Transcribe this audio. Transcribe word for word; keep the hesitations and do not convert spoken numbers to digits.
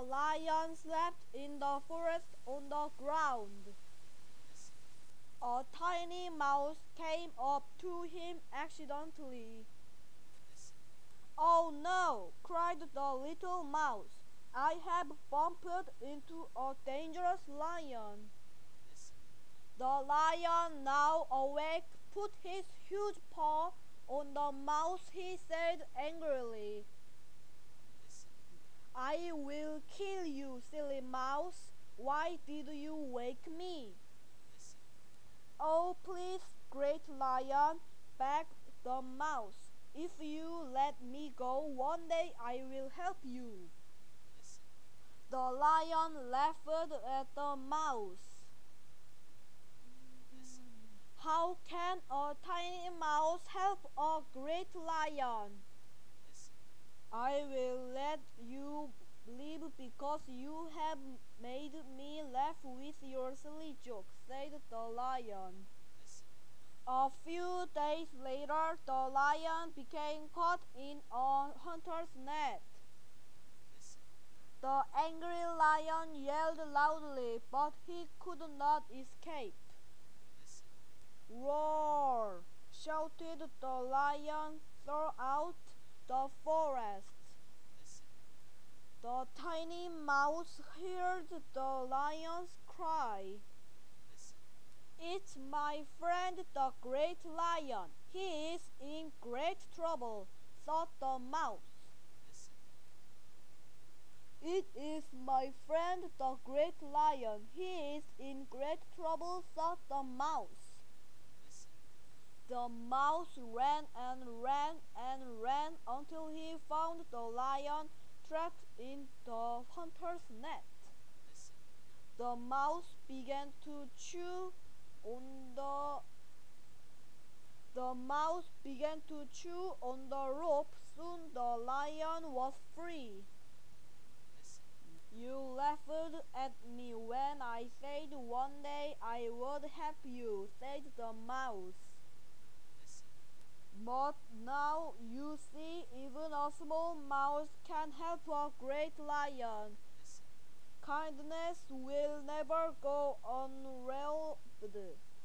lion slept in the forest on the ground. A tiny mouse came up to him accidentally. "Oh no!" cried the little mouse. "I have bumped into a dangerous lion." The lion, now awake, put his huge paw on the mouse. He said angrily, "I will kill you, silly mouse. Why did you wake me?" "Oh, please, great lion," begged the mouse. "If you let me go, one day I will help you." The lion laughed at the mouse. "How can a tiny mouse help a great lion?" "I will let you live because you have made me laugh with your silly joke," said the lion. A few days later, the lion became caught in a hunter's net. The angry lion yelled loudly, but he could not escape. "Roar!" shouted the lion throughout the forest. The tiny mouse heard the lion's cry. "It's my friend the great lion. He is in great trouble," thought the mouse. "It is my friend the great lion. He is in great trouble," thought the mouse. The mouse ran and ran and ran until he found the lion trapped in the hunter's net. The mouse began to chew on the The mouse began to chew on the rope. Soon the lion was free. "You laughed at me when I said one day I would help you," said the mouse. "But now you see, even a small mouse can help a great lion. Kindness will never go unrewarded."